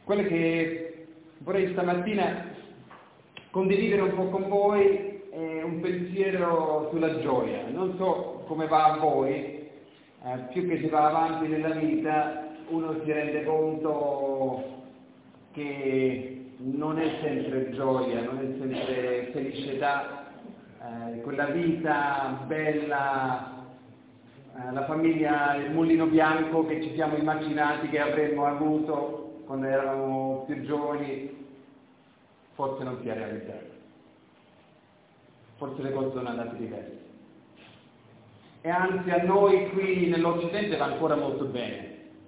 Quello che vorrei stamattina condividere un po' con voi è un pensiero sulla gioia. Non so come va a voi, più che si va avanti nella vita uno si rende conto che non è sempre gioia, non è sempre felicità, quella vita bella, la famiglia, il mulino bianco che ci siamo immaginati che avremmo avuto quando eravamo più giovani, forse non si è realizzato. Forse le cose sono andate diverse. E anzi a noi qui nell'Occidente va ancora molto bene.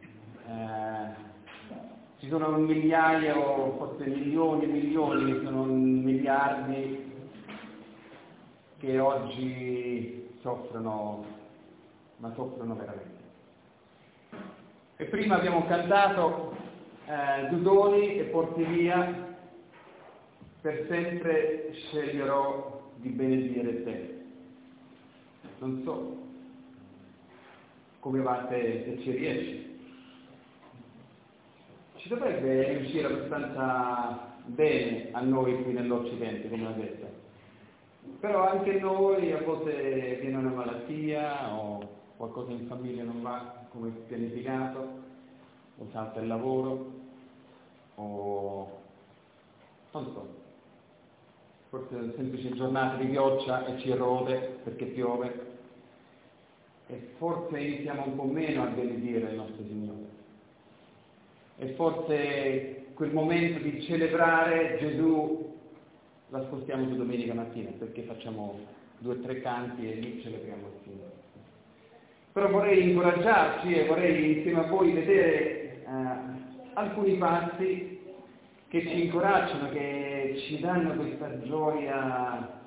Ci sono migliaia o forse milioni, sono miliardi che oggi soffrono, ma soffrono veramente. E prima abbiamo cantato tu doni e porti via, per sempre sceglierò di benedire te. Non so come va se ci riesci. Ci dovrebbe riuscire abbastanza bene a noi qui nell'Occidente, come ho detto. Però anche noi a volte viene una malattia o qualcosa in famiglia non va come pianificato, o salta il lavoro, o non so, forse è una semplice giornata di pioggia e ci rode perché piove, e forse iniziamo un po' meno a benedire il nostro Signore. E forse quel momento di celebrare Gesù la spostiamo su domenica mattina, perché facciamo 2 o 3 canti e lì celebriamo il Signore. Però vorrei incoraggiarci e vorrei insieme a voi vedere alcuni passi che ci incoraggiano, che ci danno questa gioia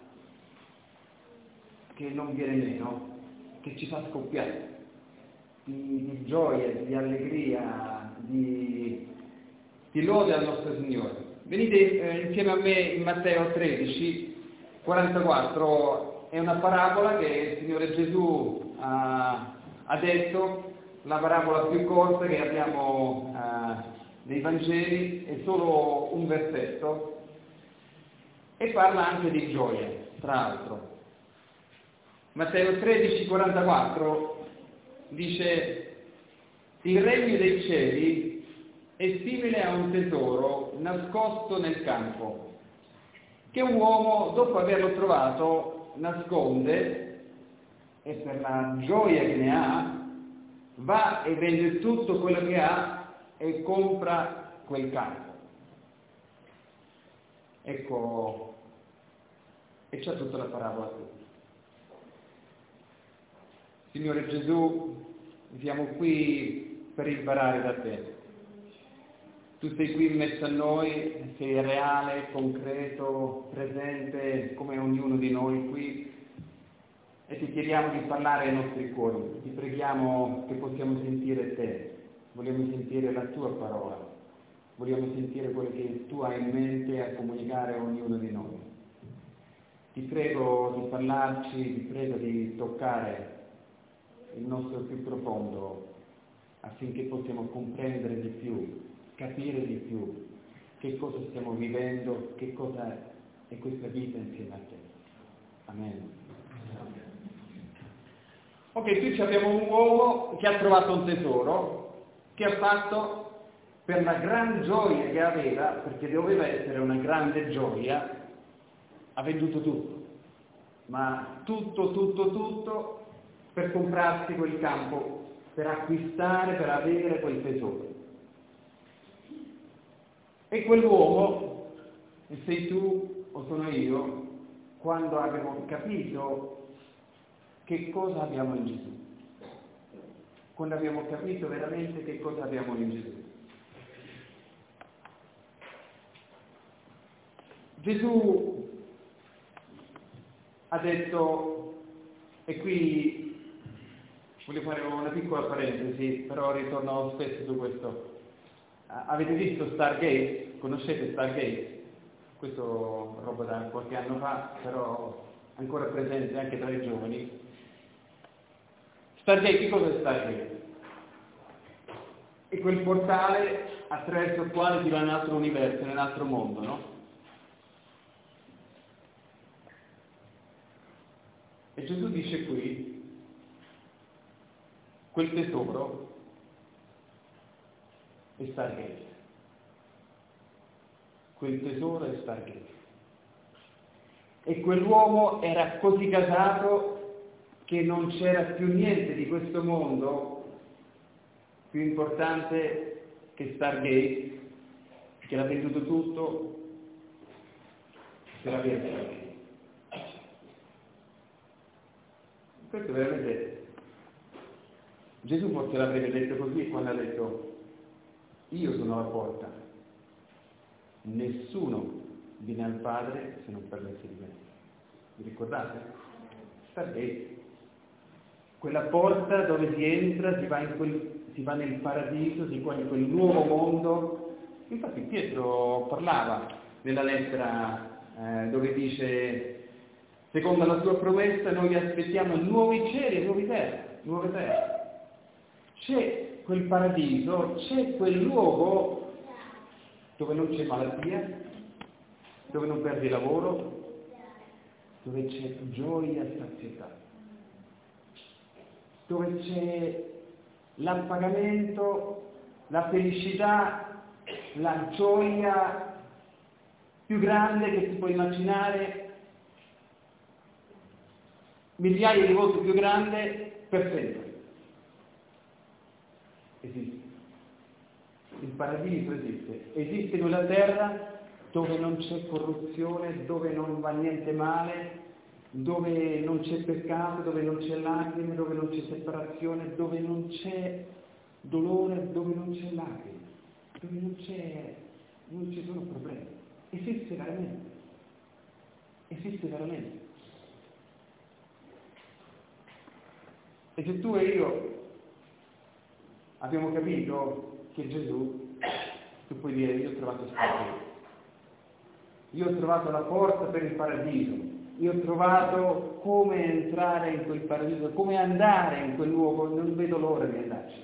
che non viene meno, che ci fa scoppiare di gioia, di allegria, di lode al nostro Signore. Venite insieme a me in Matteo 13, 44, è una parabola che il Signore Gesù ha detto, la parabola più corta che abbiamo nei Vangeli, è solo un versetto, e parla anche di gioia, tra l'altro. Matteo 13, 44 dice: il regno dei cieli è simile a un tesoro nascosto nel campo, che un uomo, dopo averlo trovato, nasconde, e per la gioia che ne ha, va e vende tutto quello che ha e compra quel campo. Ecco, e c'è tutta la parabola qui. Signore Gesù, siamo qui per imparare da te. Tu sei qui in mezzo a noi, sei reale, concreto, presente come ognuno di noi qui, e ti chiediamo di parlare ai nostri cuori. Ti preghiamo che possiamo sentire te, vogliamo sentire la tua parola, vogliamo sentire quello che tu hai in mente a comunicare a ognuno di noi. Ti prego di parlarci, ti prego di toccare il nostro più profondo, affinché possiamo comprendere di più, capire di più che cosa stiamo vivendo, che cosa è questa vita insieme a te. Amen. Ok, qui abbiamo un uomo che ha trovato un tesoro, che ha fatto, per la gran gioia che aveva, perché doveva essere una grande gioia, ha venduto tutto, ma tutto, per comprarsi quel campo, per acquistare, per avere quel tesoro. E quell'uomo, e sei tu o sono io, quando abbiamo capito che cosa abbiamo in Gesù, quando abbiamo capito veramente che cosa abbiamo in Gesù. Gesù ha detto, e qui voglio fare una piccola parentesi, però ritorno spesso su questo. Avete visto Stargate? Conoscete Stargate? Questo roba da qualche anno fa, però ancora presente anche tra i giovani. Stargate, che cosa è Stargate? è quel portale attraverso il quale si va in un altro universo, in un altro mondo, no? E Gesù dice qui, quel tesoro è Stargate. Quel tesoro è Stargate. E quell'uomo era così casato che non c'era più niente di questo mondo più importante che Stargate, che l'ha venduto tutto per avere Stargate. Questo veramente Gesù forse l'avrebbe detto così quando ha detto: io sono la porta, nessuno viene al Padre se non per mezzo di me. Vi ricordate? Stargate, quella porta dove si entra, si va nel paradiso, si va in quel nuovo mondo. Infatti Pietro parlava nella lettera dove dice: secondo la tua promessa noi aspettiamo nuovi cieli e nuove terre. C'è quel paradiso, c'è quel luogo dove non c'è malattia, dove non perdi lavoro, dove c'è gioia e sazietà, dove c'è l'appagamento, la felicità, la gioia più grande che si può immaginare, migliaia di volte più grande, per sempre. Esiste. Il paradiso esiste quella terra dove non c'è corruzione, dove non va niente male, dove non c'è peccato, dove non c'è lacrime, dove non c'è separazione, dove non c'è dolore, dove non c'è lacrime, dove non ci sono problemi. Esiste veramente. Esiste veramente. E se tu e io abbiamo capito che Gesù, tu puoi dire: io ho trovato Stargate, io ho trovato la porta per il paradiso, io ho trovato come entrare in quel paradiso, come andare in quel luogo, non vedo l'ora di andarci.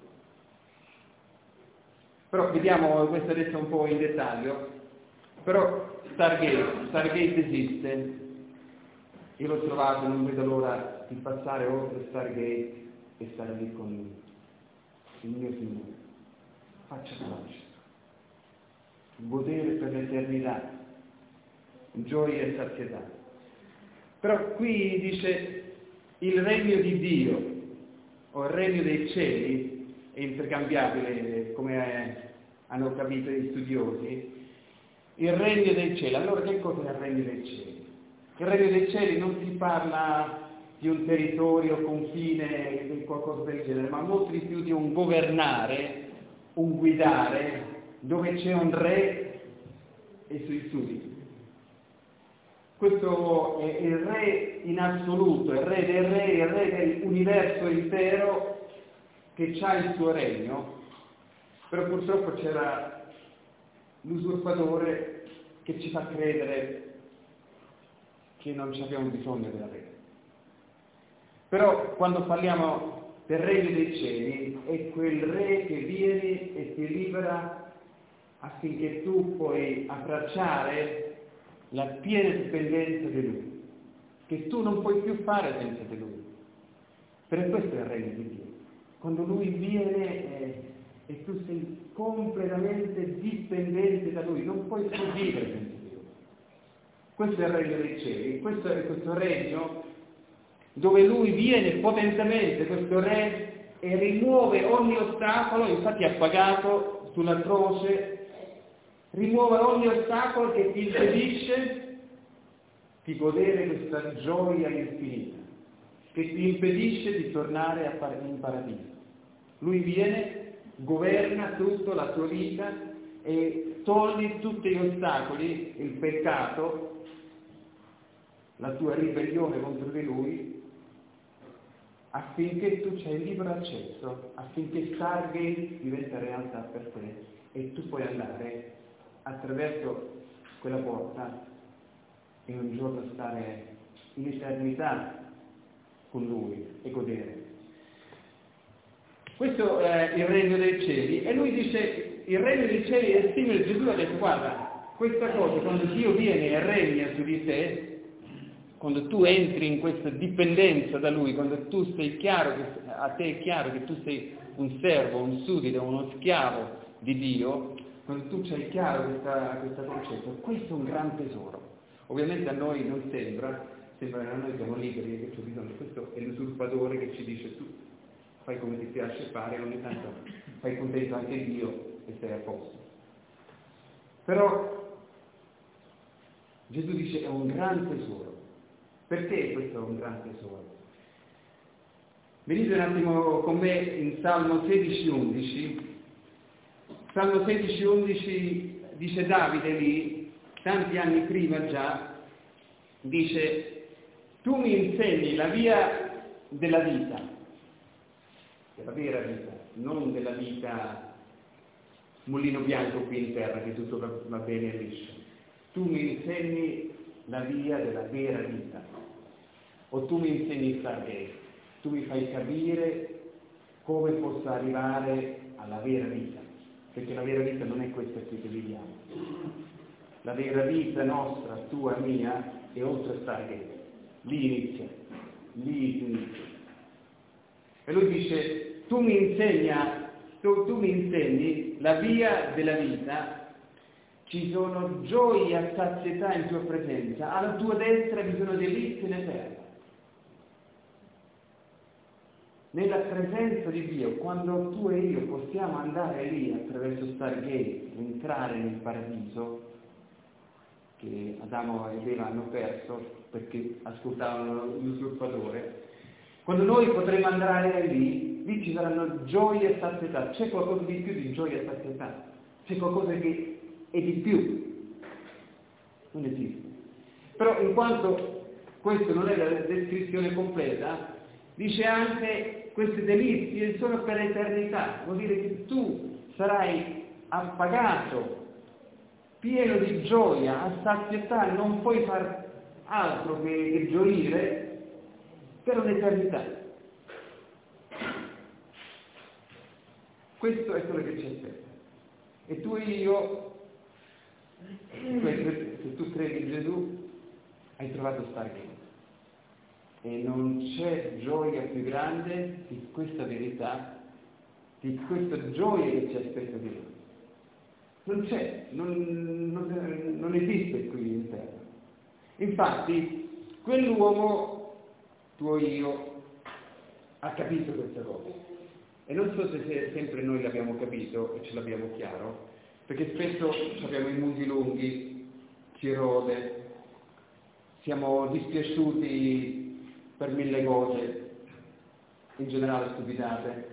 Però vediamo questo adesso un po' in dettaglio. Però Stargate esiste, io l'ho trovato, non vedo l'ora di passare oltre Stargate e stare lì con lui, il mio Signore, faccia a faccia, godere per l'eternità, gioia e sazietà. Però qui dice il regno di Dio o il regno dei cieli, è intercambiabile come hanno capito gli studiosi. Il regno dei cieli, allora che cos'è il regno dei cieli? Il regno dei cieli non si parla di un territorio, confine, di qualcosa del genere, ma molto di più di un governare, un guidare, dove c'è un re e i suoi sudditi. Questo è il re in assoluto, il re dei re, il re dell'universo intero che ha il suo regno, però purtroppo c'era l'usurpatore che ci fa credere che non ci abbiamo bisogno del re. Però quando parliamo del regno dei cieli è quel re che viene e ti libera affinché tu puoi abbracciare la piena dipendenza di Lui, che tu non puoi più fare senza di Lui. Per questo è il regno di Dio. Quando Lui viene e tu sei completamente dipendente da Lui, non puoi più vivere senza di Lui. Questo è il regno dei cieli, questo è questo regno dove Lui viene potentemente, questo Re, e rimuove ogni ostacolo, infatti ha pagato sulla croce, rimuove ogni ostacolo che ti impedisce di godere questa gioia infinita, che ti impedisce di tornare in paradiso. Lui viene, governa tutta la tua vita e toglie tutti gli ostacoli, il peccato, la tua ribellione contro di Lui, affinché tu c'hai il libero accesso, affinché Stargate diventa realtà per te e tu puoi andare attraverso quella porta e un giorno stare in eternità con Lui e godere. questo è il regno dei cieli, e lui dice, il regno dei cieli è simile. Gesù ha detto, guarda, questa cosa, quando Dio viene e regna su di te, quando tu entri in questa dipendenza da Lui, quando tu sei chiaro, a te è chiaro che tu sei un servo, un suddito, uno schiavo di Dio, quando tu c'hai chiaro questo concetto, questo è un gran tesoro. Ovviamente a noi non sembra che noi siamo liberi, che c'è bisogno. Questo è l'usurpatore che ci dice, tu fai come ti piace fare, ogni tanto fai contento anche Dio e stai a posto. Però Gesù dice è un gran tesoro. Perché questo è un gran tesoro? Venite un attimo con me in Salmo 16,11. Salmo 16,11 dice Davide lì, tanti anni prima già, dice: tu mi insegni la via della vita, della vera vita, non della vita mulino bianco qui in terra, che tutto va bene e liscio. Tu mi insegni la via della vera vita, o tu mi insegni Stargate, tu mi fai capire come posso arrivare alla vera vita, perché la vera vita non è questa qui che viviamo. La vera vita nostra, tua, mia, è oltre Stargate. Lì inizia, lì inizia. E lui dice, tu mi insegni la via della vita, ci sono gioie a sazietà in tua presenza, alla tua destra vi sono delizie in eterno. Nella presenza di Dio, quando tu e io possiamo andare lì attraverso Stargate, entrare nel paradiso, che Adamo ed Eva hanno perso perché ascoltavano l'usurpatore, quando noi potremo andare lì ci saranno gioie e sazietà. C'è qualcosa di più di gioia e sazietà? C'è qualcosa che è di più? Non esiste. Però in quanto questa non è la descrizione completa, dice anche queste delizie sono per l'eternità, vuol dire che tu sarai appagato, pieno di gioia, a sazietà, non puoi far altro che gioire per un'eternità. Questo è quello che ci aspetta. E tu e io, se tu credi in Gesù, hai trovato Stargate. E non c'è gioia più grande di questa verità, di questa gioia che ci aspetta di noi. Non c'è, non esiste qui in terra. Infatti, quell'uomo, tu e io, ha capito questa cosa. E non so se sempre noi l'abbiamo capito e ce l'abbiamo chiaro, perché spesso abbiamo i musi lunghi, ci rode, siamo dispiaciuti per mille cose, in generale stupidate,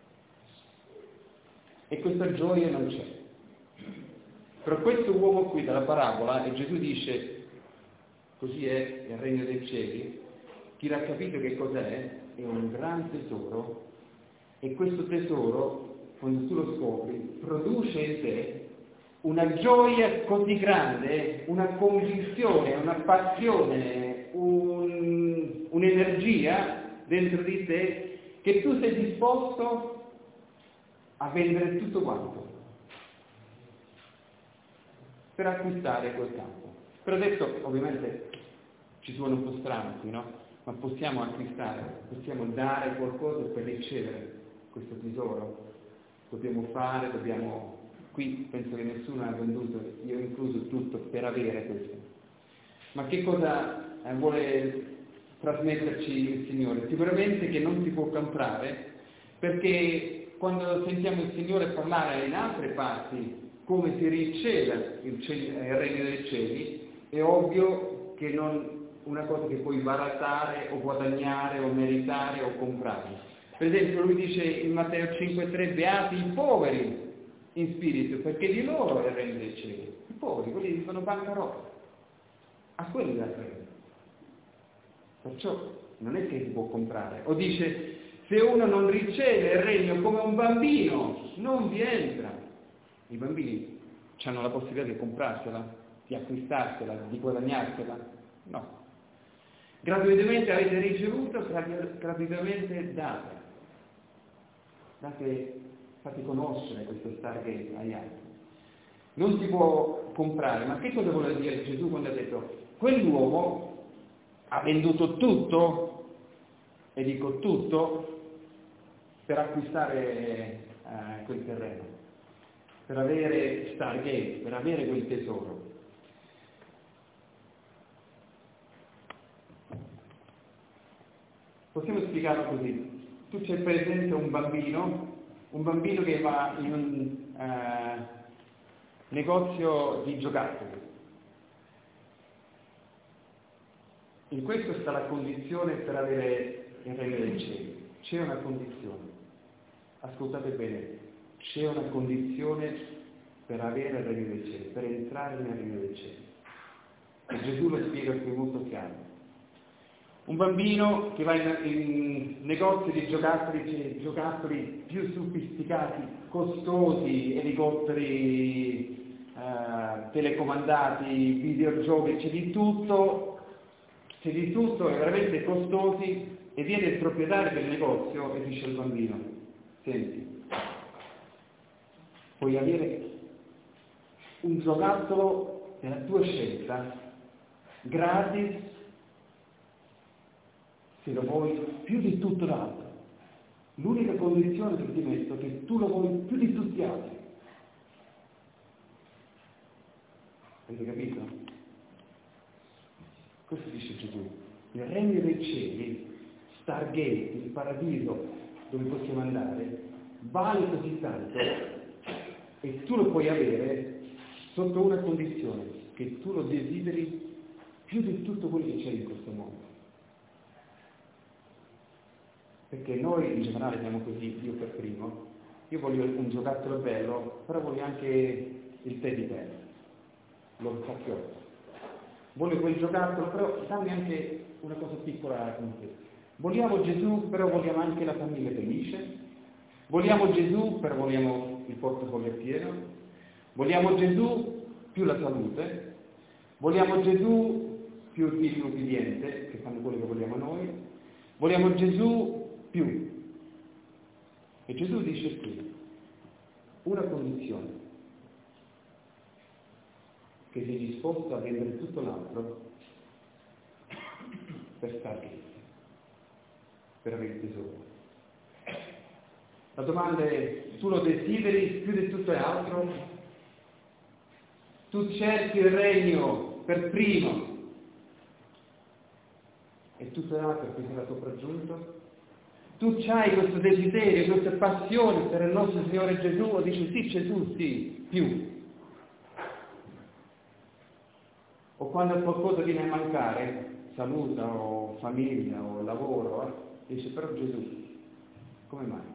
e questa gioia non c'è. Però questo uomo qui dalla parabola, e Gesù dice, così è il regno dei cieli, chi l'ha capito che cos'è? È un gran tesoro, e questo tesoro, quando tu lo scopri, produce in te una gioia così grande, una convinzione, una passione, un'energia dentro di te, che tu sei disposto a vendere tutto quanto per acquistare quel campo. Per adesso ovviamente ci suona un po' strano qui, no? Ma possiamo acquistare, possiamo dare qualcosa per ricevere questo tesoro. Dobbiamo, qui penso che nessuno ha venduto, io incluso, tutto per avere questo. Ma che cosa vuole trasmetterci il Signore? Sicuramente che non si può comprare, perché quando sentiamo il Signore parlare in altre parti come si riceve il regno dei cieli, è ovvio che non una cosa che puoi barattare o guadagnare o meritare o comprare. Per esempio lui dice in Matteo 5,3: beati i poveri in spirito, perché di loro è il regno dei cieli. I poveri, quelli che sono bancarotti, a quelli la prende. Perciò non è che si può comprare. O dice, se uno non riceve il regno come un bambino, non vi entra. I bambini hanno la possibilità di comprarsela, di acquistarsela, di guadagnarsela? No. Gratuitamente avete ricevuto, gratuitamente date. fate conoscere questo Stargate agli altri. Non si può comprare, ma che cosa vuole dire Gesù quando ha detto quell'uomo ha venduto tutto, e dico tutto, per acquistare quel terreno, per avere Stargate, per avere quel tesoro. Possiamo spiegarlo così. Tu c'è presente un bambino che va in un negozio di giocattoli. In questo sta la condizione per avere il regno dei cieli. C'è una condizione. Ascoltate bene, c'è una condizione per avere il regno dei cieli, per entrare nel regno dei cieli. E Gesù lo spiega qui molto chiaro. Un bambino che va in negozi di giocattoli più sofisticati, costosi, elicotteri telecomandati, videogiochi, c'è di tutto, è veramente costosi, e viene il proprietario del negozio e dice al bambino: senti, puoi avere un giocattolo della tua scelta, gratis, se lo vuoi più di tutto l'altro. L'unica condizione che ti metto è che tu lo vuoi più di tutti gli altri. Avete capito? Questo dice Gesù. Il regno dei cieli, Stargate, il paradiso dove possiamo andare, vale così tanto, e tu lo puoi avere sotto una condizione: che tu lo desideri più di tutto quello che c'è in questo mondo. Perché noi in generale siamo così, io per primo, io voglio un giocattolo bello, però voglio anche il teddy bear, lo cacchiotto. Voglio quel giocattolo, però dammi anche una cosa piccola come te. Vogliamo Gesù, però vogliamo anche la famiglia felice. Vogliamo Gesù, però vogliamo il portafoglio pieno. Vogliamo Gesù più la salute. Vogliamo Gesù più il figlio ubbidiente, che fanno quello che vogliamo noi. Vogliamo Gesù più. E Gesù dice qui una condizione: che sei disposto a vendere tutto l'altro per stare, per avere il tesoro. La domanda è: tu lo desideri più di tutto l'altro? Tu cerchi il regno per primo e tutto l'altro che sarà sopraggiunto? Tu c'hai questo desiderio, questa passione per il nostro Signore Gesù, o dici sì Gesù, sì, più? O quando qualcosa viene a mancare, salute o famiglia o lavoro, dice però Gesù, come mai?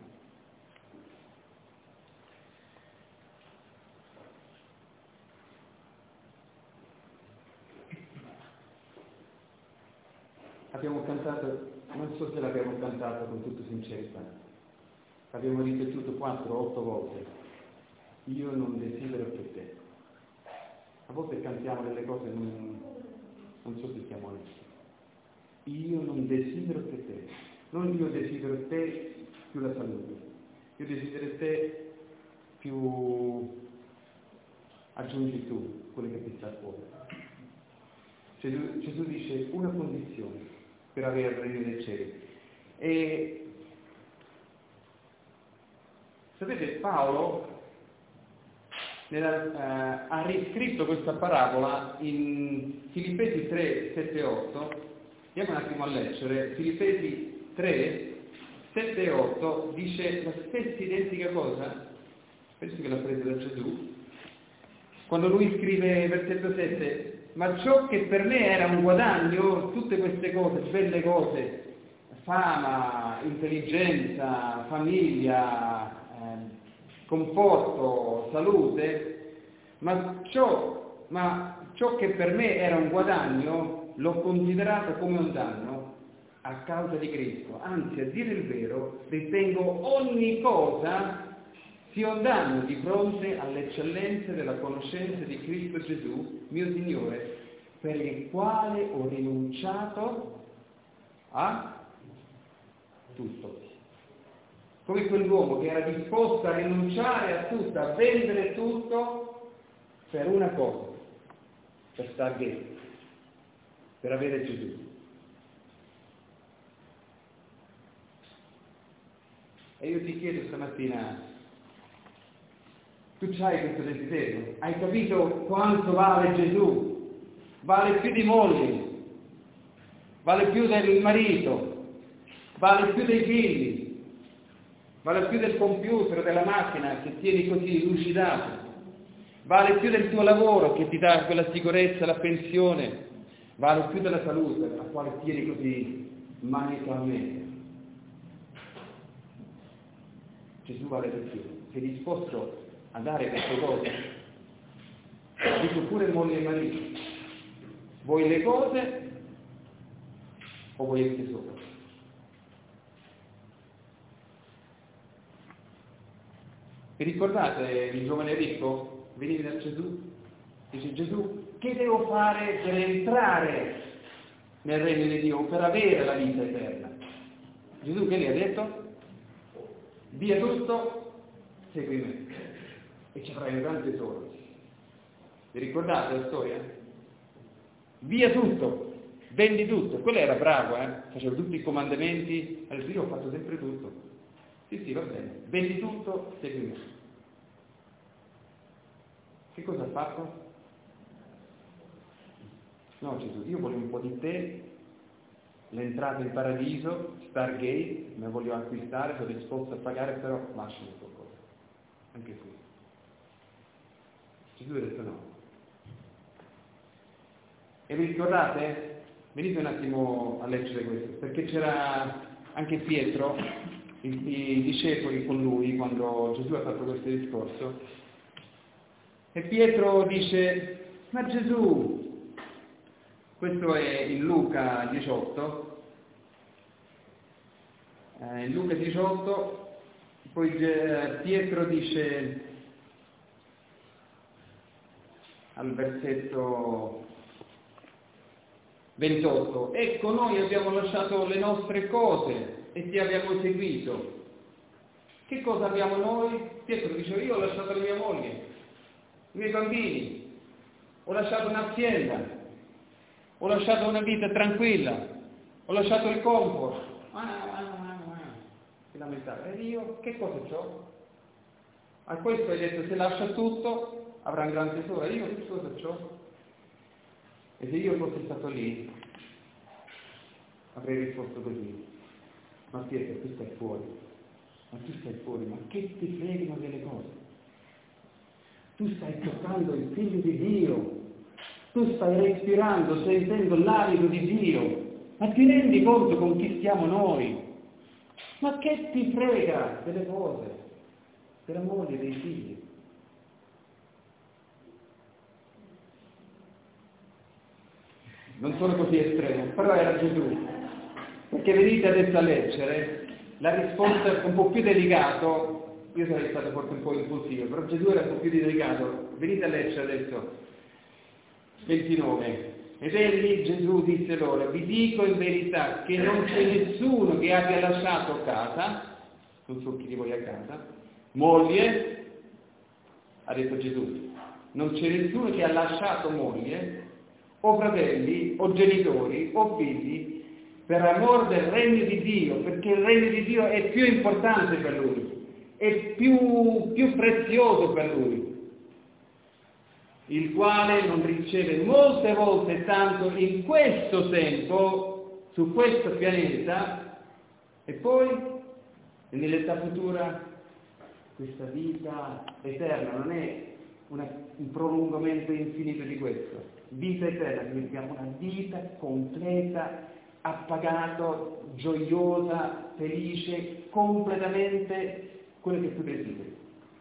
Abbiamo cantato, non so se l'abbiamo cantato con tutta sincerità, abbiamo ripetuto 4 o 8 volte: io non desidero che te. A volte cantiamo delle cose, non so se siamo onesti. Io non desidero che te, non io desidero te più la salute, io desidero te più aggiungi tu quello che ti sta a cuore. Gesù dice una condizione per avere il regno dei cieli. E sapete, Paolo ha riscritto questa parabola in Filippesi 3, 7 8. Andiamo un attimo a leggere. Filippesi 3, 7 e 8 dice la stessa identica cosa. Penso che l'ha presa da Gesù. Quando lui scrive, versetto 7, ma ciò che per me era un guadagno, tutte queste cose, belle cose, fama, intelligenza, famiglia, conforto, salute, ma ciò che per me era un guadagno l'ho considerato come un danno a causa di Cristo. Anzi, a dire il vero, ritengo ogni cosa sia un danno di fronte alle eccellenze della conoscenza di Cristo Gesù, mio Signore, per il quale ho rinunciato a tutto. come quell'uomo che era disposto a rinunciare a tutto, a vendere tutto per una cosa, per Stargate, per avere Gesù. E io ti chiedo stamattina, tu c'hai questo desiderio? Hai capito quanto vale Gesù? Vale più di mogli, vale più del marito, vale più dei figli, vale più del computer, della macchina che tieni così lucidato, vale più del tuo lavoro che ti dà quella sicurezza, la pensione, vale più della salute, la quale tieni così maniacalmente. Gesù vale di più. Sei disposto a dare queste cose? Dico pure moglie e marito. Vuoi le cose o vuoi il tesoro? Vi ricordate il giovane ricco? Veniva da Gesù? Dice Gesù, che devo fare per entrare nel regno di Dio, per avere la vita eterna? Gesù che gli ha detto? Via tutto, segui me e ci avrai un grande tesoro. Vi ricordate la storia? Via tutto, vendi tutto. Quello era bravo, faceva tutti i comandamenti. Ha detto, io ho fatto sempre tutto. Sì, va bene. Vendi tutto, segui me. Che cosa ha fatto? No, Gesù, io voglio un po' di te, l'entrata in paradiso, Stargate, me voglio acquistare, sono disposto a pagare, però lasciami qualcosa. Anche qui. Gesù ha detto no. E vi ricordate? Venite un attimo a leggere questo, perché c'era anche Pietro, i discepoli con lui, quando Gesù ha fatto questo discorso, e Pietro dice, ma Gesù, questo è in Luca 18, in Luca 18, poi Pietro dice al versetto 28, ecco noi abbiamo lasciato le nostre cose e ti abbiamo seguito. Che cosa abbiamo noi? Pietro dice, io ho lasciato la mia moglie, i miei bambini, ho lasciato un'azienda, ho lasciato una vita tranquilla, ho lasciato il comfort. Si lamentava, e io che cosa c'ho? A questo hai detto, se lascia tutto avrà un gran tesoro, io che cosa c'ho? E se io fossi stato lì, avrei risposto così, ma Pietro, tu stai fuori, ma che ti fregano delle cose? Tu stai toccando il figlio di Dio, tu stai respirando, sentendo l'alito di Dio, ma ti rendi conto con chi stiamo noi? Ma che ti frega delle cose, della moglie, dei figli? Non sono così estremo, però era Gesù. Perché venite adesso a leggere, la risposta è un po' più delicato, io sarei stato forse un po' impulsivo, però Gesù era un po' più delicato. Venite a leggere adesso, 29. Ed egli, Gesù, disse loro, vi dico in verità che non c'è nessuno che abbia lasciato casa, non so chi di voi a casa, moglie, ha detto Gesù, non c'è nessuno che ha lasciato moglie, o fratelli, o genitori, o figli, per amor del regno di Dio, perché il regno di Dio è più importante per lui, è più prezioso per lui, il quale non riceve molte volte tanto in questo tempo, su questo pianeta, e poi nell'età futura questa vita eterna. Non è un prolungamento infinito di questo. Vita eterna, significa una vita completa, appagato, gioiosa, felice, completamente quello che tu desideri.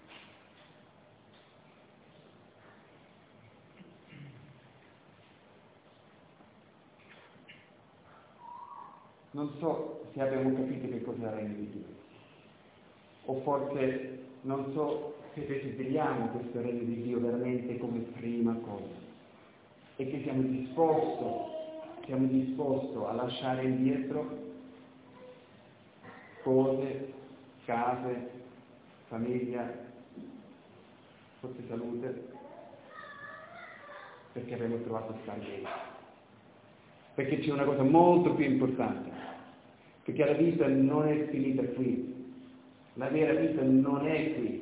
Non so se abbiamo capito che cosa è il regno di Dio, o forse non so se desideriamo questo regno di Dio veramente come prima cosa, e che siamo disposti a lasciare indietro cose, case, famiglia, forse salute, perché abbiamo trovato Stargate. Perché c'è una cosa molto più importante, perché la vita non è finita qui, la vera vita non è qui.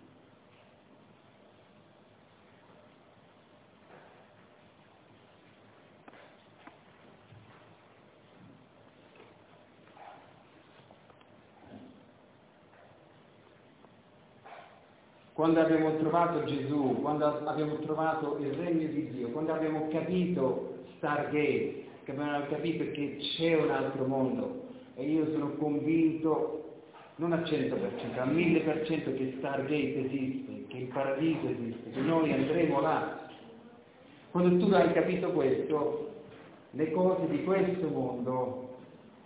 Quando abbiamo trovato Gesù, quando abbiamo trovato il regno di Dio, quando abbiamo capito Stargate, che abbiamo capito che c'è un altro mondo, e io sono convinto, non al 100%, al 1000% che Stargate esiste, che il paradiso esiste, che noi andremo là. Quando tu hai capito questo, le cose di questo mondo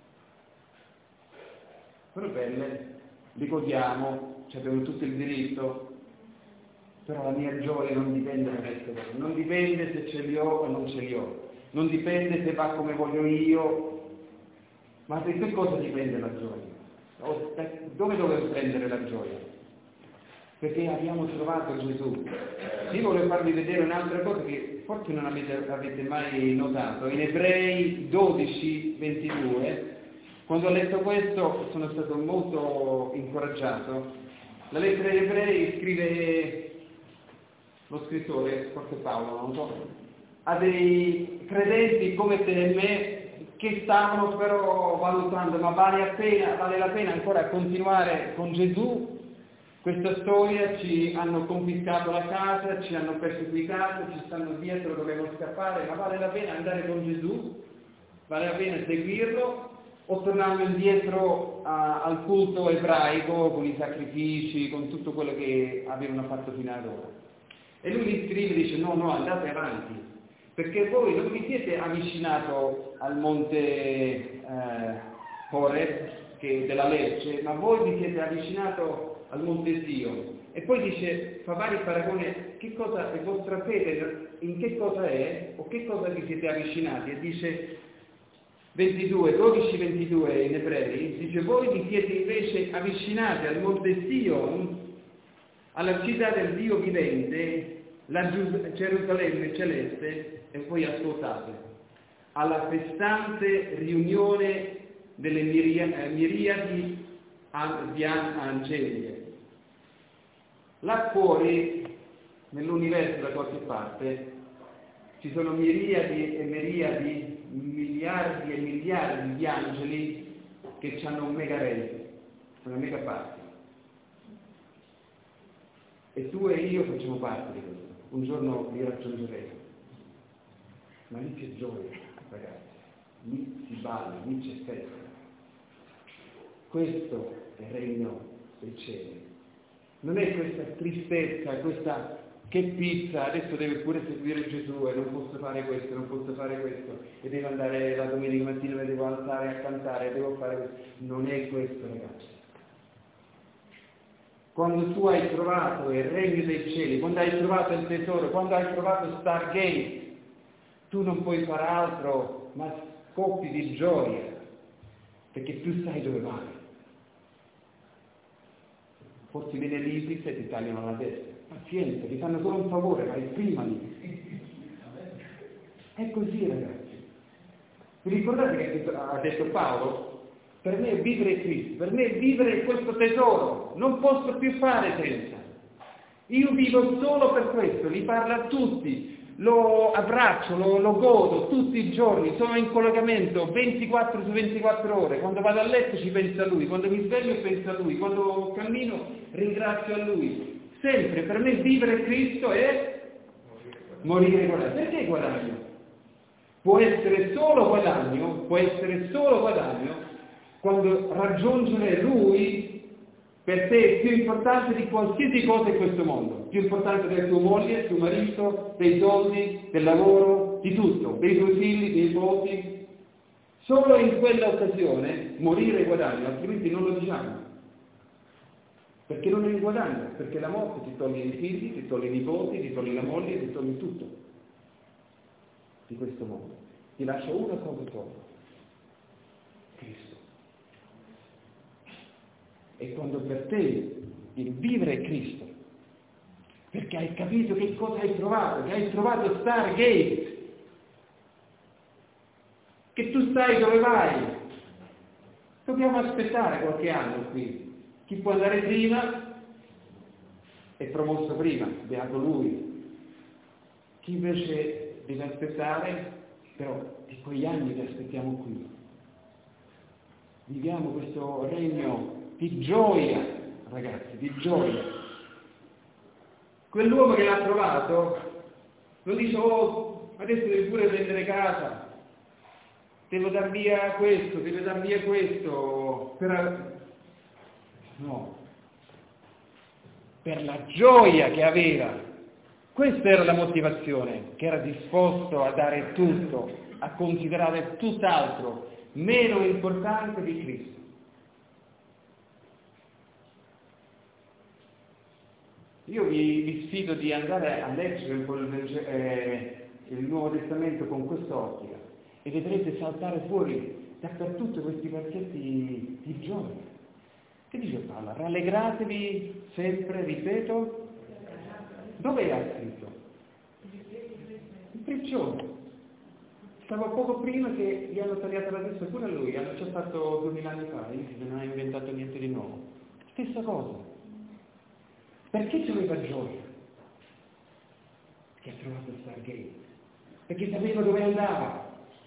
sono belle, li godiamo, abbiamo tutto il diritto, però la mia gioia non dipende da queste cose, non dipende se ce li ho o non ce li ho, non dipende se va come voglio io, ma da che cosa dipende la gioia? Dove devo prendere la gioia? Perché abbiamo trovato Gesù. Io voglio farvi vedere un'altra cosa che forse non avete mai notato. In Ebrei 12, 22, quando ho letto questo sono stato molto incoraggiato. La lettera agli Ebrei scrive lo scrittore, forse Paolo, non so, a dei credenti come te e me che stavano però valutando, ma vale la pena ancora continuare con Gesù? Questa storia, ci hanno confiscato la casa, ci hanno perseguitato, ci stanno dietro, dobbiamo scappare, ma vale la pena andare con Gesù? Vale la pena seguirlo? O torniamo indietro al culto ebraico, con i sacrifici, con tutto quello che avevano fatto fino ad ora? E lui gli scrive e dice no, andate avanti, perché voi non vi siete avvicinato al monte Horeb, che è della Lecce, ma voi vi siete avvicinato al monte Sion. E poi dice, fa vari paragoni, che cosa è vostra fede, in che cosa è, o che cosa vi siete avvicinati, e dice 12-22 in Ebrei, dice voi vi siete invece avvicinati al monte Sion, alla città del Dio vivente, la Gerusalemme celeste, e poi ascoltate, alla festante riunione delle miriadi di angeli. Là fuori, nell'universo da qualche parte, ci sono miriadi e miriadi, miliardi e miliardi di angeli che hanno un mega rete, una mega parte. E tu e io facciamo parte di questo. Un giorno li raggiungeremo. Ma lì c'è gioia, ragazzi. Lì si balla, lì c'è festa. Questo è il regno dei cieli. Non è questa tristezza, questa che pizza, adesso deve pure seguire Gesù e non posso fare questo, non posso fare questo, e devo andare la domenica mattina, mi devo alzare a cantare, devo fare questo. Non è questo, ragazzi. Quando tu hai trovato il regno dei cieli, quando hai trovato il tesoro, quando hai trovato Stargate, tu non puoi fare altro ma scoppi di gioia, perché tu sai dove vai. Forse viene l'ISIS e ti tagliano la testa. Pazienza, ti fanno solo un favore, vai prima lì. È così, ragazzi. Vi ricordate che ha detto Paolo? Per me è vivere Cristo, per me è vivere questo tesoro, non posso più fare senza. Io vivo solo per questo, gli parlo a tutti, lo abbraccio, lo godo tutti i giorni, sono in collegamento 24 su 24 ore, quando vado a letto ci penso a Lui, quando mi sveglio penso a Lui, quando cammino ringrazio a Lui. Sempre, per me vivere Cristo è morire guadagno. Perché guadagno? Può essere solo guadagno quando raggiungere Lui per te è più importante di qualsiasi cosa in questo mondo, più importante della tua moglie, tuo marito, dei soldi, del lavoro, di tutto, dei tuoi figli, dei nipoti. Solo in quella occasione morire guadagno, altrimenti non lo diciamo. Perché non è un guadagno, perché la morte ti toglie i figli, ti toglie i nipoti, ti toglie la moglie, ti toglie tutto di questo mondo. Ti lascia una cosa sola, Cristo. è quando per te il vivere è Cristo, perché hai capito che cosa hai trovato, che hai trovato Stargate, che tu sai dove vai. Dobbiamo aspettare qualche anno qui. Chi può andare prima è promosso prima, beato lui. Chi invece deve aspettare, però di quegli anni che aspettiamo qui. Viviamo questo regno di gioia, ragazzi, di gioia. Quell'uomo che l'ha trovato non dice: oh, adesso devi pure vendere casa, devo dar via questo, devo dar via questo, no, per la gioia che aveva. Questa era la motivazione, che era disposto a dare tutto, a considerare tutt'altro meno importante di Cristo. Io vi sfido di andare a leggere un po' il Nuovo Testamento con quest'ottica e vedrete saltare fuori dappertutto questi versetti di gioia. Che dice Paolo? Rallegratevi sempre, ripeto. Dove ha scritto? In prigione. Stava poco prima che gli hanno tagliato la testa pure a lui, hanno già fatto 2000 anni fa, non ha inventato niente di nuovo. Stessa cosa. Perché ci aveva gioia? Perché ha trovato Stargate. Perché sapeva dove andava.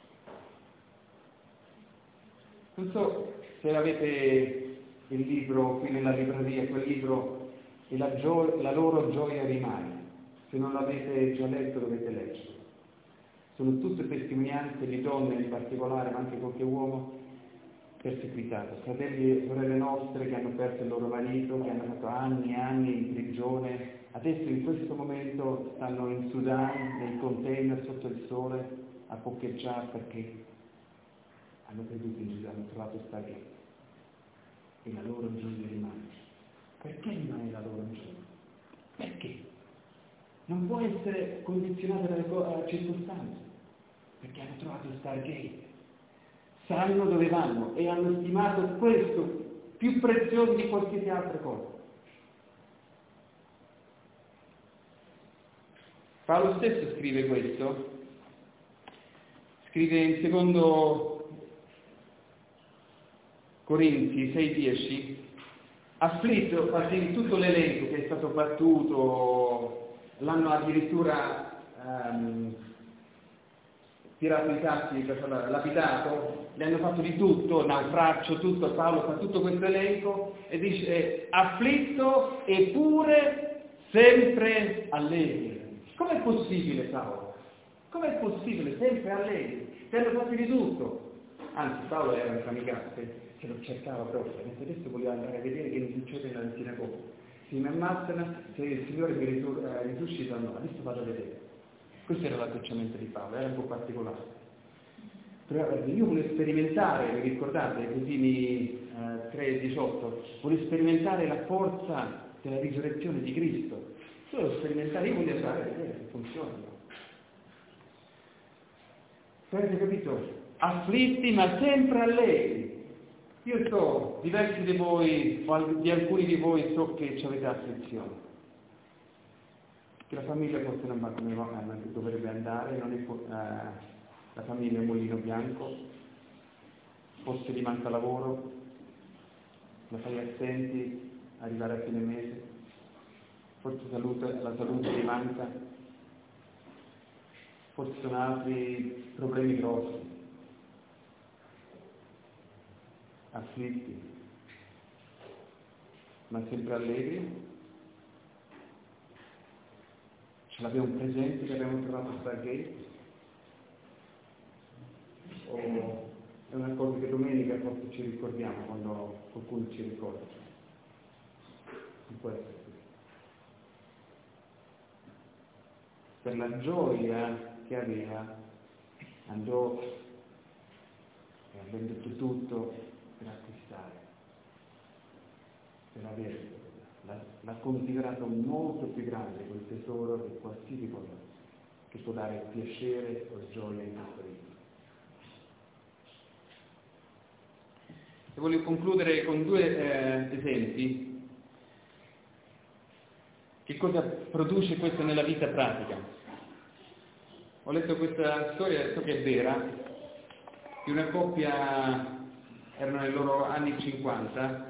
Non so se avete il libro qui nella libreria, quel libro e la loro gioia rimane. Se non l'avete già letto dovete leggerlo. Sono tutte testimonianze di donne in particolare, ma anche qualche uomo perseguitato, fratelli e sorelle nostre che hanno perso il loro marito, che hanno fatto anni e anni in prigione, adesso in questo momento stanno in Sudan, nei container sotto il sole, a poccheggiare perché hanno creduto in Gesù, hanno trovato Stargate e la loro gioia rimane. Perché rimane la loro gioia? Perché? Non può essere condizionata dalle circostanze, perché hanno trovato Stargate, sanno dove vanno e hanno stimato questo più prezioso di qualsiasi altra cosa. Paolo stesso scrive questo, scrive in secondo Corinzi 6,10, afflitto, quasi tutto l'elenco che è stato battuto, l'hanno addirittura tirato i cazzi per fare lapidato, le hanno fatto di tutto, naufragio, tutto, Paolo fa tutto questo elenco e dice afflitto eppure sempre allegri. Com'è possibile, Paolo? Com'è possibile sempre allegri? Ti hanno fatto di tutto. Anzi, Paolo era un kamikaze, che lo cercava proprio, perché adesso voleva andare a vedere che mi succede nella sinagoga. Se mi ammazzano, se il Signore mi risuscita, no, adesso vado a vedere. Questo era l'atteggiamento di Paolo, era un po' particolare. Però io volevo sperimentare, vi ricordate, Efesini 3,18, volevo sperimentare la forza della risurrezione di Cristo. Volevo sperimentare, io voglio andare a vedere se funziona. Avete capito? Afflitti ma sempre allegri. Io so, diversi di voi, o di alcuni di voi so che avete afflizioni. Che la famiglia forse non va come dovrebbe andare, non è, la famiglia è un mulino bianco, forse gli manca lavoro, la fai assenti, arrivare a fine mese, forse la salute gli manca, forse sono altri problemi grossi, afflitti, ma sempre allegri. Ce l'abbiamo presente che abbiamo trovato Stargate? O è una cosa che domenica forse ci ricordiamo quando qualcuno ci ricorda? Non può essere così. Per la gioia che aveva andò e ha venduto tutto per acquistare, per avere. L'ha considerato molto più grande quel tesoro di qualsiasi cosa che può dare piacere o gioia in questa vita. E voglio concludere con due esempi. Che cosa produce questo nella vita pratica? Ho letto questa storia, so che è vera, di una coppia, erano nei loro anni 50,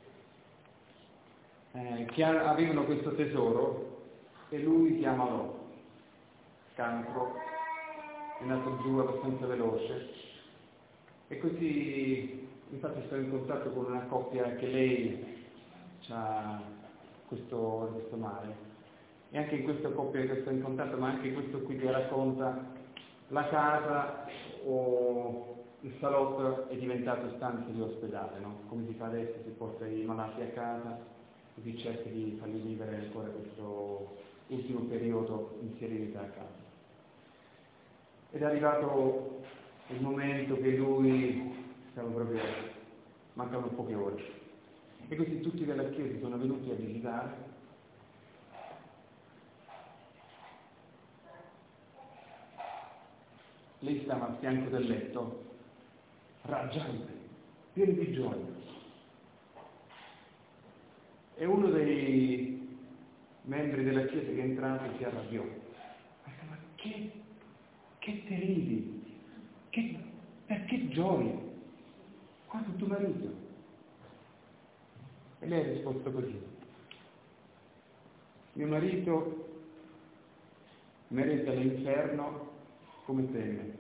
che avevano questo tesoro e lui si ammalò, cancro, è andato giù abbastanza veloce e così infatti sono in contatto con una coppia che lei ha questo male e anche in questa coppia che sto in contatto, ma anche questo qui che racconta, la casa o il salotto è diventato stanza di ospedale, no? Come si fa adesso, si porta i malati a casa, così cerca di farli vivere ancora questo ultimo periodo in serenità a casa. Ed è arrivato il momento che lui stava proprio, mancavano poche ore. E così tutti della chiesa sono venuti a visitare. Lei stava a fianco del letto, raggiante, pieno di gioia. E uno dei membri della chiesa che è entrato si arrabbiò. Ha detto, ma che te ridi? Perché gioia? Quanto tuo marito? E lei ha risposto così. Mio marito merita l'inferno come te e me.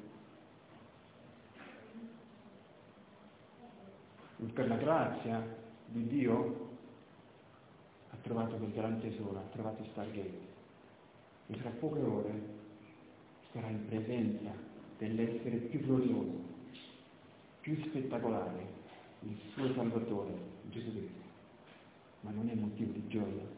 Per la grazia di Dio ha trovato quel gran tesoro, ha trovato Stargate. E tra poche ore sarà in presenza dell'essere più glorioso, più spettacolare, il suo Salvatore, Gesù Cristo. Ma non è motivo di gioia.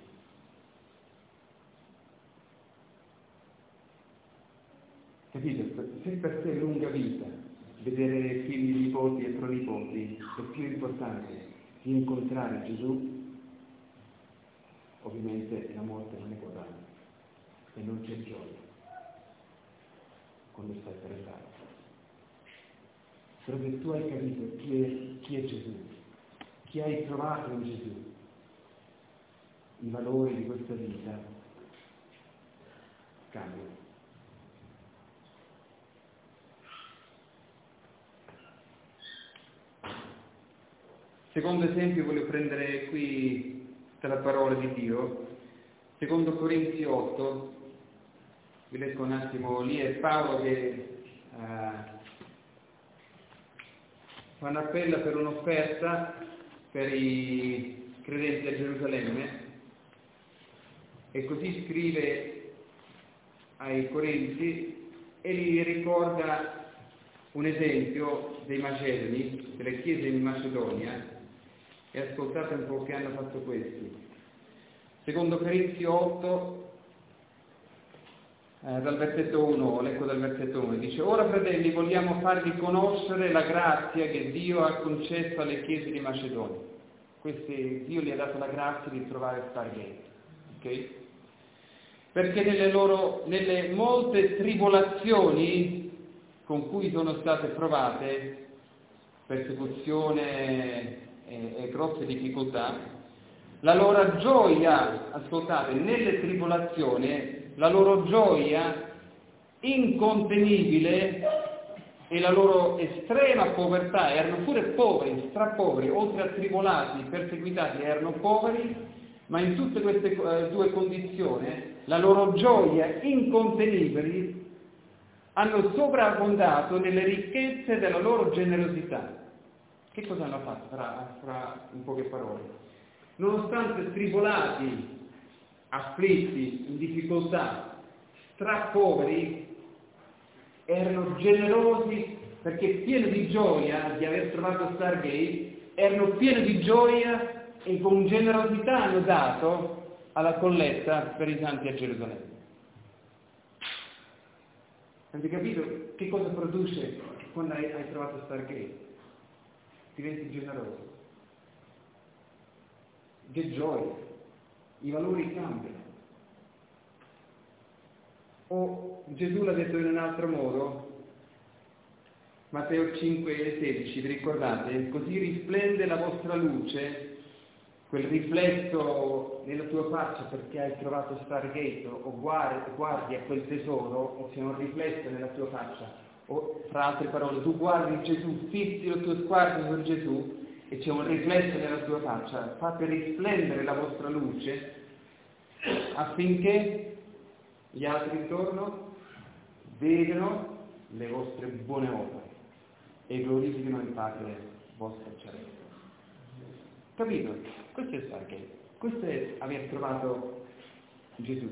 Capite? Se per te è lunga vita, vedere figli, nipoti e pronipoti, è più importante di incontrare Gesù, ovviamente la morte non è guadagno e non c'è gioia quando stai per andare. Però se tu hai capito chi è Gesù, chi hai trovato in Gesù, i valori di questa vita cambiano. Secondo esempio voglio prendere qui dalla parola di Dio, secondo Corinzi 8, vi leggo un attimo, lì è Paolo che fa un appello per un'offerta per i credenti a Gerusalemme e così scrive ai Corinzi e li ricorda un esempio dei Macedoni, delle chiese in Macedonia, e ascoltate un po' che hanno fatto questi. Secondo Corinzi 8, dal versetto 1, leggo dal versetto 1, dice: ora fratelli vogliamo farvi conoscere la grazia che Dio ha concesso alle chiese di Macedonia. Dio gli ha dato la grazia di trovare Stargate, ok? Perché nelle molte tribolazioni con cui sono state provate, persecuzione e grosse difficoltà, la loro gioia, ascoltate, nelle tribolazioni, la loro gioia incontenibile e la loro estrema povertà, erano pure poveri, strapoveri, oltre a tribolati, perseguitati, erano poveri, ma in tutte queste due condizioni la loro gioia incontenibile hanno sovrabbondato nelle ricchezze della loro generosità. Che cosa hanno fatto, fra in poche parole? Nonostante tribolati, afflitti, in difficoltà, strapoveri, erano generosi perché pieni di gioia di aver trovato Stargate, erano pieni di gioia e con generosità hanno dato alla colletta per i santi a Gerusalemme. Avete capito che cosa produce quando hai trovato Stargate? Diventi generoso. Che gioia! I valori cambiano. O Gesù l'ha detto in un altro modo, Matteo 5,16, vi ricordate? Così risplende la vostra luce, quel riflesso nella tua faccia perché hai trovato Stargate, o guardi a quel tesoro, o c'è un riflesso nella tua faccia, o fra altre parole, tu guardi Gesù, fissi il tuo sguardo su Gesù e c'è un riflesso nella tua faccia, fate risplendere la vostra luce affinché gli altri intorno vedano le vostre buone opere e glorificano il Padre vostro celeste. Capito? Questo è Stargate, questo è aver trovato Gesù.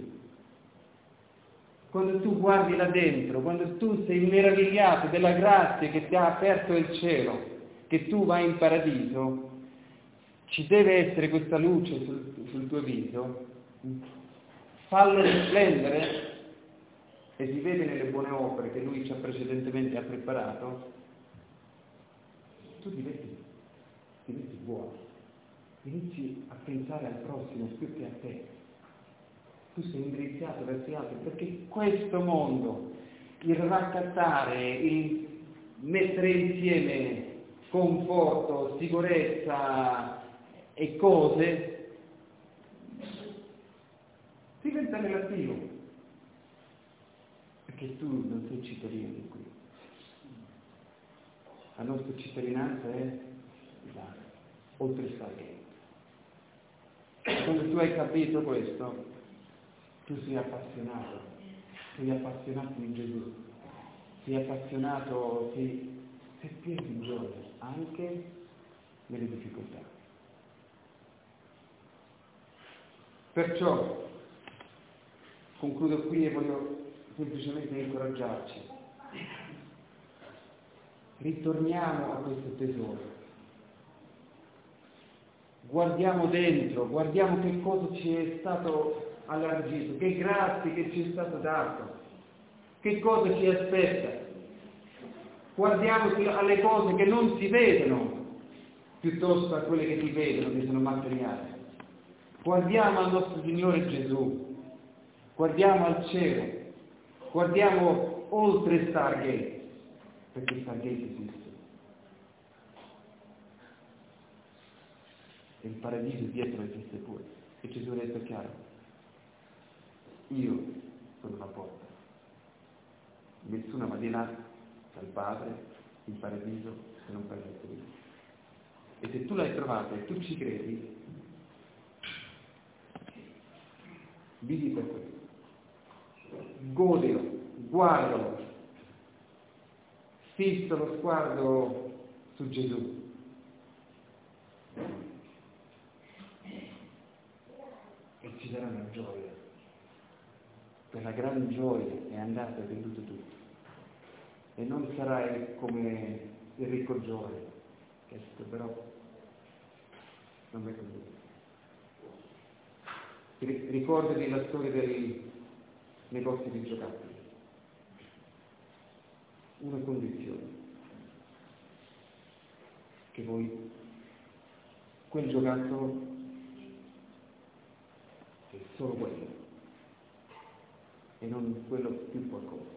Quando tu guardi là dentro, quando tu sei meravigliato della grazia che ti ha aperto il cielo, che tu vai in paradiso, ci deve essere questa luce sul tuo viso, fallo risplendere e si vede nelle buone opere che Lui ci ha precedentemente ha preparato, tu diventi buono, inizi a pensare al prossimo più che a te, tu sei indirizzato verso gli altri, perché questo mondo, il raccattare, il mettere insieme conforto, sicurezza e cose, diventa relativo, perché tu non sei cittadino di qui. La nostra cittadinanza è là, oltre il Stargate. E quando tu hai capito questo, tu sei appassionato di Gesù, sei appassionato, sei pieno di gioia, anche nelle difficoltà. Perciò, concludo qui e voglio semplicemente incoraggiarci. Ritorniamo a questo tesoro. Guardiamo dentro, guardiamo che cosa ci è stato allargito, che grazie che ci è stato dato, che cosa ci aspetta. Guardiamo alle cose che non si vedono, piuttosto a quelle che si vedono, che sono materiali. Guardiamo al nostro Signore Gesù, guardiamo al cielo, guardiamo oltre Stargate, perché Stargate esiste. E il paradiso dietro esiste pure. E Gesù ha detto chiaro: io sono la porta. Nessuno va di là dal Padre, in paradiso, se non per mezzo di me. E se tu l'hai trovata e tu ci credi, vivi per questo. Godilo, guardalo, fisso lo sguardo su Gesù. E ci darà una gioia. Quella gran gioia è andata e venduto tutto. E non sarai come il ricco giovane, che ha detto però non è così. Ricordati la storia dei negozi di giocattoli. Una condizione: che voi quel giocattolo è solo quello e non quello più qualcosa.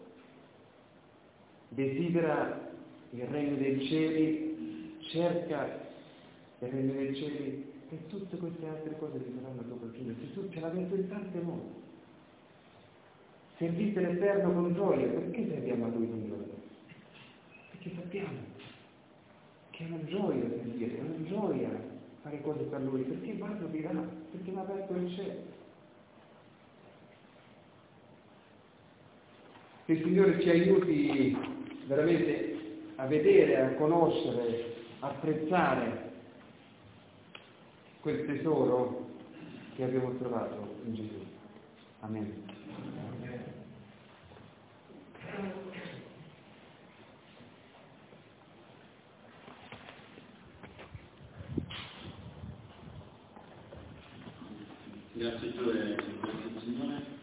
Desidera il regno dei cieli, cerca il regno dei cieli e tutte queste altre cose ti saranno dopo aggiunte. Gesù ce l'ha detto in tante modi. Servite l'Eterno con gioia. Perché serviamo a Lui con gioia? Perché sappiamo che è una gioia servire, è una gioia fare cose per Lui, perché vado di là, perché mi ha aperto il cielo. Che il Signore ci aiuti veramente a vedere, a conoscere, a apprezzare quel tesoro che abbiamo trovato in Gesù. Amen. Grazie Gioia, grazie Signore.